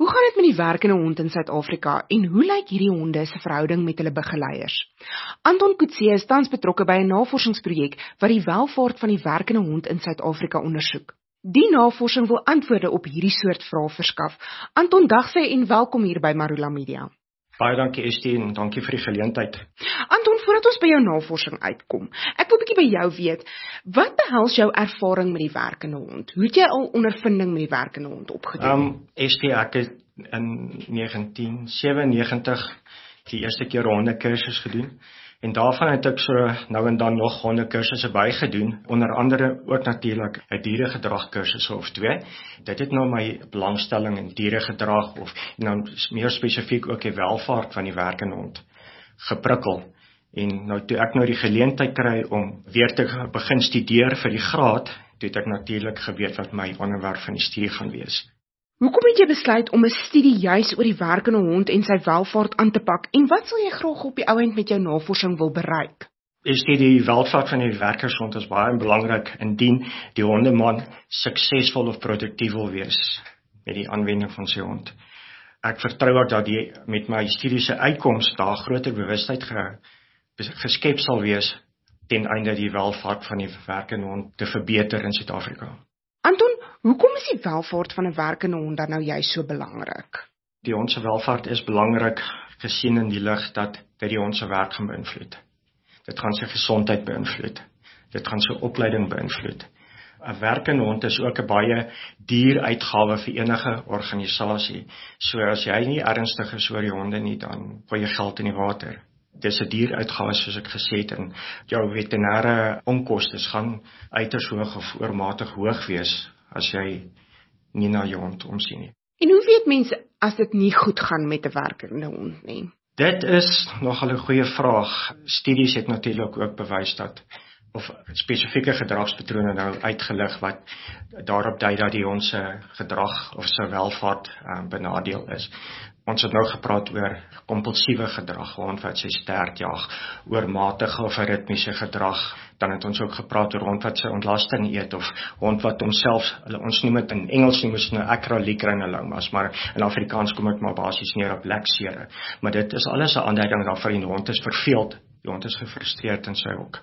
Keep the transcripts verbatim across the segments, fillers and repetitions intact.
gaan dit met die werkende hond in Suid-Afrika en hoe lyk hierdie honde se verhouding met hulle begeleiers? Anton Coetzee is tans betrokke by 'n navorsingsprojek wat die welvaart van die werkende hond in Suid-Afrika ondersoek. Die navorsing wil antwoorde op hierdie soort vrae verskaf. Anton, dag sê en welkom hier by Marula Media. Baie dankie Estie en dankie vir die geleentheid. Anton, voordat ons by jou navorsing uitkom, ek wil 'n bietjie by jou weet, wat behels jou ervaring met die werkende hond? Hoe het jy al ondervinding met die werkende hond opgedoen? Um, Estie, ek het in negentien sewennegentig die eerste keer hondekursus gedoen. En daarvan het ek so nou en dan nog hondekursusse bygedoen, onder andere ook natuurlik 'n dieregedragkursus of twee. Dit het nou my belangstelling in dieregedrag of en dan meer spesifiek ook die welvaart van die werkende hond geprikkel. En nou toe ek nou die geleentheid kry om weer te begin studeer vir die graad, toe het ek natuurlik geweet wat my onderwerp van die studie gaan wees. Hoekom het jy besluit om 'n studie juis oor die werkende hond en sy welvaart aan te pak en wat sal jy graag op die ou end met jou navorsing wil bereik? Is dit die welvaart van die werkershond is baie belangrik indien die hondeman suksesvol of produktief wil wees met die aanwending van sy hond. Ek vertrou ook dat die met my studiese uitkoms daar groter bewustheid ge, geskep sal wees ten einde die welvaart van die werkende hond te verbeter in Suid-Afrika. Anton, hoekom is die welvaart van 'n werkende hond dan nou juist so belangrik? Die hond se welvaart is belangrik gesien in die lig dat dit die hond se werk gaan beïnvloed. Dit gaan sy gesondheid beïnvloed. Dit gaan sy opleiding beïnvloed. 'n Werkende hond is ook 'n baie duur uitgawe vir enige organisasie. So as jy nie ernstig is oor die honde nie, dan gooi jy geld in die water. Dis 'n duur uitgawe soos ek gesê het en jou veterinêre onkoste gaan uiters hoog of oormatig hoog wees as jy nie na jou hond omsien nie. En hoe weet mense as dit nie goed gaan met 'n werkende hond nie? Dit is nogal 'n goeie vraag. Studies het natuurlik ook bewys dat of spesifieke gedragspatrone nou uitgelig wat daarop dui dat die hond se gedrag of sy welvaart um, benadeel is. Ons het nou gepraat oor kompulsiewe gedrag, hond wat sy stert jag, oormatige of ritmiese gedrag. Dan het ons ook gepraat oor hond wat sy ontlasting eet of hond wat homself, ons noem dit in Engels noem ons nou acroleukrinellomas, maar in Afrikaans kom dit maar basies neer op leksere. Maar dit is alles 'n aanduiding daarvan die hond is verveeld, die hond is gefrustreerd in sy hok.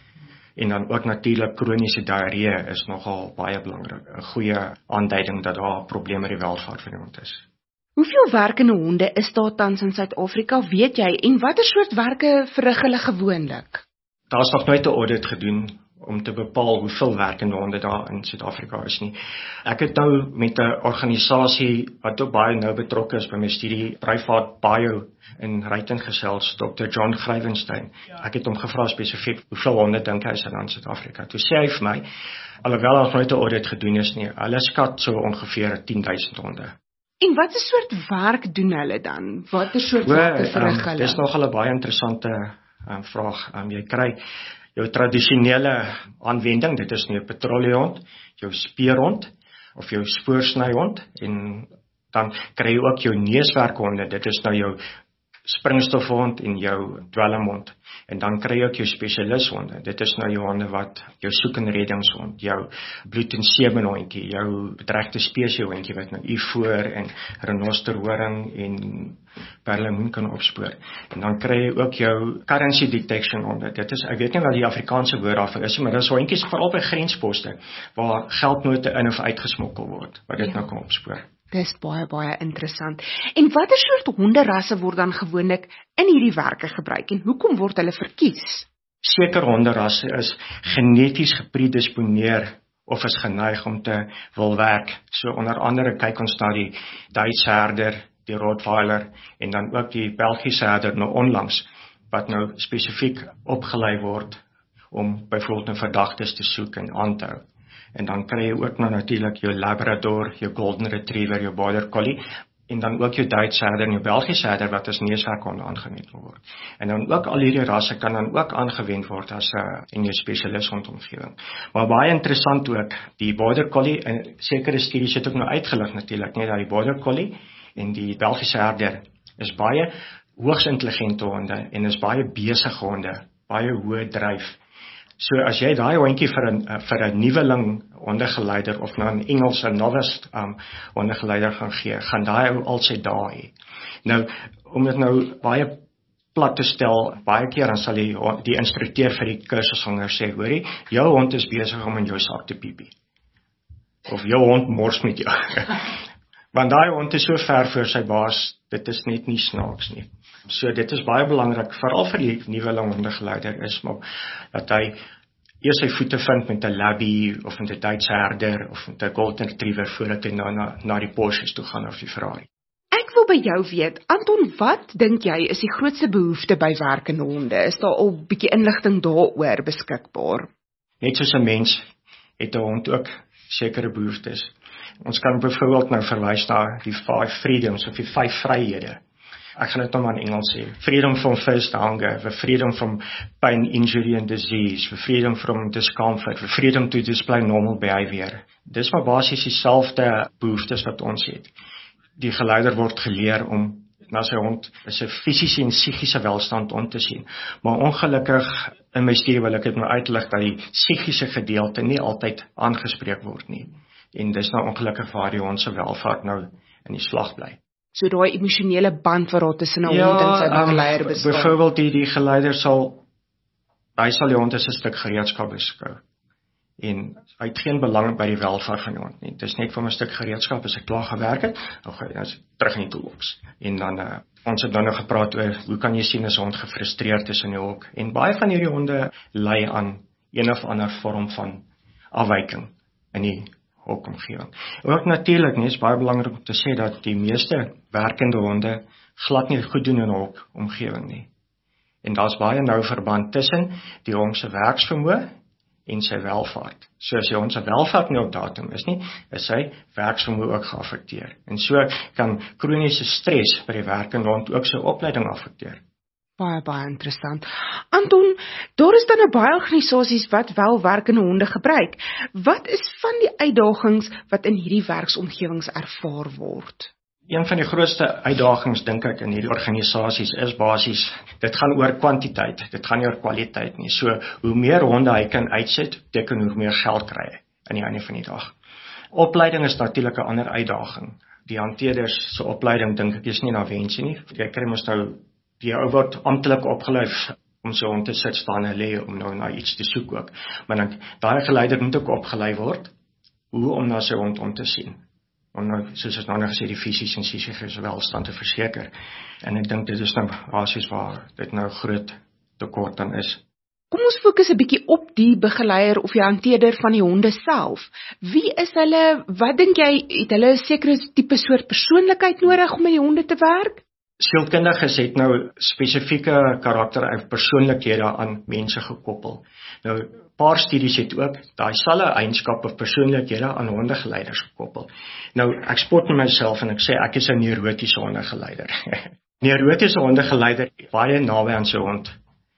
En dan ook natuurlik kroniese diarree is nogal baie belangrik, 'n goeie aanduiding dat daar probleme met die welvaart van die hond is. Hoeveel werkende honde is daar tans in Suid-Afrika, weet jy, en watter soort werke verrig hulle gewoonlik? Daar is nog nooit 'n audit gedoen om te bepaal hoeveel werkende honde daar in Suid-Afrika is nie. Ek het nou met 'n organisasie wat ook baie nou betrokke is by my studie, Privaat Bio in Ryten gesels, dokter John Gryvenstein. Ek het hom gevra spesifiek hoeveel honde dink hy is er in Suid-Afrika. Toe sê hy vir my, alhoewel daar nooit 'n audit gedoen is nie, hulle skat so ongeveer tien duisend honde. En wat 'n soort werk doen hulle dan? Watter soort werk verrig hulle? Dis nogal 'n baie interessante um, vraag. Um, jy kry jou tradisionele aanwending, dit is nie 'n patrouillehond, jou speurhond of jou spoorsnyhond en dan kry jy ook jou neuswerkhonde, dit is nou jou springstofhond en jou dwelmhond. En dan kry jy ook jou spesialishonde. Dit is nou jou honde wat jou soek- en reddingshond, jou bloed- en semenhondjie, jou bedreigde spesieshondjie wat nou ivoor en renosterhoring en perlemoen kan opspoor. En dan kry jy ook jou currency detection honde. Dit is, ek weet nie wat die Afrikaanse woord daarvoor is, maar dit is hondjies veral by grensposte waar geldnote in of uitgesmokkel word, wat dit ja. nou kan opspoor. Dis baie, baie interessant. En watter soort honderasse word dan gewoonlik in hierdie werke gebruik en hoekom word hulle verkies? Sekere honderasse is geneties gepredisponeer of is geneig om te wil werk. So onder andere kyk ons na die Duitse herder, die Rottweiler en dan ook die Belgiese herder nou onlangs, wat nou spesifiek opgelei word om byvoorbeeld nou verdagtes te soek en aan te hou. En dan kry jy ook nou natuurlik jou Labrador, jou Golden Retriever, jou Border Collie en dan ook jou Duitse herder en jou Belgiese herder wat as neuswerkhonde aangewend word. En dan ook al hierdie rasse kan dan ook aangewend word as 'n uh, in jou spesialisthondomgewing. Maar baie interessant ook, die Border Collie en sekere studies het ook nou uitgelig natuurlik, net dat die Border Collie en die Belgiese herder is baie hoogs intelligente honde en is baie besige honde, baie hoë dryf. So as jy daai hondjie vir 'n vir 'n nuweling hondegeleider of nou 'n Engelse novice um, hondegeleider gaan gee, gaan daai ou al sy dae hê. Nou, om dit nou baie plat te stel, baie keer dan sal die, die instrukteur vir die kursusganger sê, hoorie, jou hond is besig om in jou sak te piepie. Of jou hond mors met jou. Want daai hond is so ver voor sy baas, dit is net nie snaaks nie. So dit is baie belangrik, veral vir die nuwe hondegeleider is, maar dat hy eers sy voete vind met 'n labby, of met 'n Duitse herder, of met 'n golden retriever, voordat hy na, na, na die Porsches toe gaan of die Ferrari. Ek wil by jou weet, Anton, wat dink jy is die grootste behoefte by werkende honde? Is daar al 'n bietjie inligting daaroor beskikbaar? Net soos 'n mens, het 'n hond ook sekere behoeftes. Ons kan byvoorbeeld nou verwys na die five freedoms, of die vyf vryhede. Ek gaan dit nou maar in Engels sê. Freedom from first hunger, for freedom from pain, injury and disease, for freedom from discomfort, for freedom to display normal behavior. Dis maar basies dieselfde behoeftes wat ons het. Die geleider word geleer om na sy hond sy fisiese en psigiese welstand om te sien. Maar ongelukkig in my studie wil ek dit nou uitlig dat die psigiese gedeelte nie altyd aangespreek word nie. En dis nou ongelukkig waar die hond se welvaart nou in die slag bly. So daai emosionele band wat daar tussen 'n hond en sy begeleier um, bestaan. Byvoorbeeld die die geleider sal hy sal die hond as 'n stuk gereedskap beskou. En hy het geen belang by die welvaart van die hond nie. Dit is net vir 'n stuk gereedskap as ek klaar gewerk het, dan gaan hy terug in die toolbox. En dan uh, ons het dan nog gepraat oor hoe kan jy sien as 'n hond gefrustreerd is in die hok. En baie van hierdie honde ly aan een of ander vorm van afwyking in die hokomgewing. Ook natuurlik nie, is baie belangrik om te sê dat die meeste werkende honde glad nie goed doen in 'n hokomgewing nie. En daar's baie nou verband tussen die hond se werksvermoë en sy welvaart. So as die hond se welvaart nie op datum is nie, is sy werksvermoë ook geaffekteer. En so kan kroniese stres by die werkende hond ook sy opleiding affekteer. Baie, baie interessant. Anton, daar is dan 'n baie organisasies wat wel werkende honde gebruik. Wat is van die uitdagings wat in hierdie werksomgewings ervaar word? Een van die grootste uitdagings dink ek in hierdie organisasies is basies, dit gaan oor kwantiteit, dit gaan nie oor kwaliteit nie. So, hoe meer honde hy kan uitset, beteken hoe meer geld kry hy aan die einde van die dag. Opleiding is natuurlik 'n ander uitdaging. Die hanteerders se opleiding dink ek is nie na wense nie. Jy kry mos nou die ou word amptelik opgelei om so hond te sit staan en lê om nou na iets te soek ook. Maar dan daai geleider moet ook opgelei word hoe om na sy hond om te sien. Om nou, soos ons nou nog gesê, die fisiese en psigiese welstand te verseker. En ek dink dit is nou basies waar dit nou groot tekort aan is. Kom ons fokus 'n bietjie op die begeleier of die hanteerder van die honde self. Wie is hulle? Wat dink jy, het hulle 'n sekere tipe soort persoonlikheid nodig om met die honde te werk? Sielkundiges het nou spesifieke karakter en persoonlikhede aan mense gekoppel. Nou, 'n paar studies het ook daai selfe eienskappe of persoonlikhede aan hondegeleiders gekoppel. Nou, ek spot met myself en ek sê ek is 'n neurotiese hondegeleider. Neurotiese hondegeleider baie naby aan sy hond.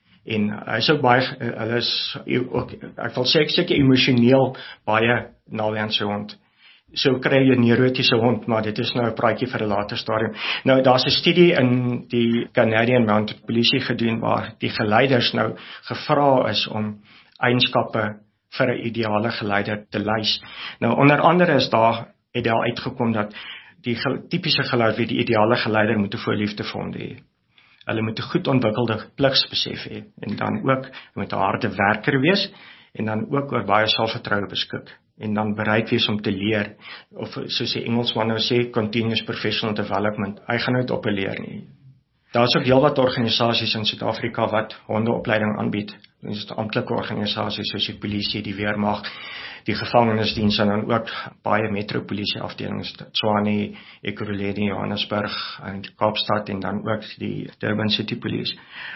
En hy is ook baie, hulle is ook, ek wil sê ek seker emosioneel baie naby aan sy hond. So kry jy 'n neurotiese hond, maar dit is nou 'n praatjie vir 'n later stadium. Nou, daar's 'n studie in die Canadian Mounted Police gedoen waar die geleiders nou gevra is om eienskappe vir 'n ideale geleider te lys. Nou, onder andere is daar, het daar uitgekom dat die tipiese geleider, die ideale geleider moet 'n voorliefde vir honde hê. Hulle moet 'n goed ontwikkelde pligsbesef hê en dan ook moet 'n harde werker wees en dan ook oor baie selfvertroue beskik. En dan bereid wees om te leer, of soos die Engelsman nou sê, continuous professional development. Hy gaan nooit opheleer nie. Daar is ook heelwat organisasies in Suid-Afrika wat hondeopleiding aanbied. Dit is amptelike organisasies soos die polisie, die weermag, die gevangenisdiens en dan ook baie metropolisie afdelings, Tshwane, Ekurhuleni, Johannesburg en Kaapstad en dan ook die Durban City Police.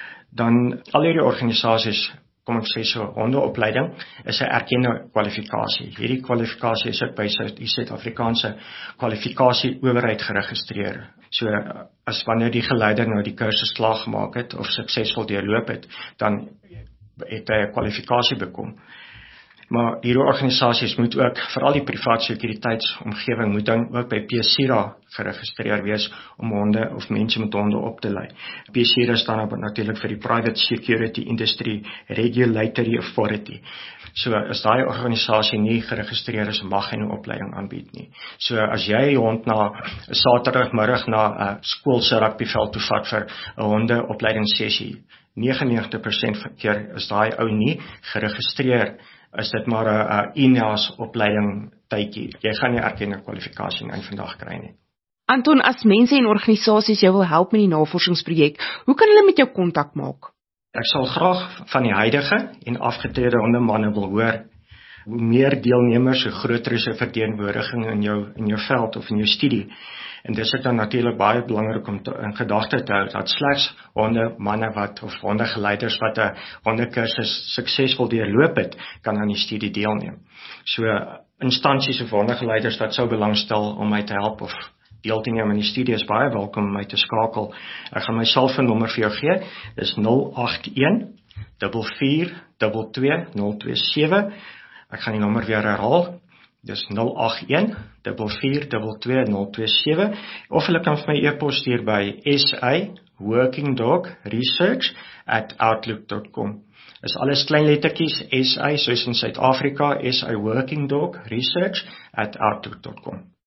Dan al hierdie organisasies, kom ek sê so, hondeopleiding is 'n erkende kwalifikasie. Hierdie kwalifikasie is ook by die Suid-Afrikaanse kwalifikasie owerheid geregistreer. So, as wanneer die geleider nou die kursus klaar gemaak het, of suksesvol deurloop het, dan het hy 'n kwalifikasie bekom. Maar hierdie organisasies moet ook, veral die privaat sekuriteitsomgewing, moet dan ook by PSIRA geregistreer wees om honde of mense met honde op te lei. PSIRA staan op natuurlik vir die Private Security Industry Regulatory Authority. So as daai organisasie nie geregistreer is, mag hy nie opleiding aanbied nie. So as jy 'n hond na 'n Saterdagmiddag na 'n skool se rugbyveld toe vat vir 'n hondeopleidingssessie, negenennegentig persent van keer is daai ou nie geregistreer, is dit maar 'n I N A S opleiding tydjie. Jy gaan nie erkende kwalifikasie in vandag kry nie. Anton, as mense en organisasies jou wil help met die navorsingsprojek, hoe kan hulle met jou kontak maak? Ek sal graag van die huidige en afgetrede hondemanne wil hoor. Hoe meer deelnemers, hoe groter is 'n verteenwoordiging in jou in jou veld of in jou studie. En dis is dan natuurlik baie belangrik om te, in gedagte te hou dat slegs hondemanne wat of hondegeleiders wat 'n hondekursus suksesvol deurloop het, kan aan die studie deelneem. So instansies of hondegeleiders wat sou belangstel om my te help of deel te neem aan die studie is baie welkom om my te skakel. Ek gaan my selfoonnommer vir jou gee. Dis nul agt een vier vier twee twee nul twee sewe. Ek gaan die nommer weer herhaal. Dis nul agt een vier vier twee twee nul twee sewe. Of hulle kan vir my e-pos stuur by s a working dog research at outlook dot com. Is alles klein lettertjies, S A soos in Suid-Afrika, S A working dog research at outlook dot com.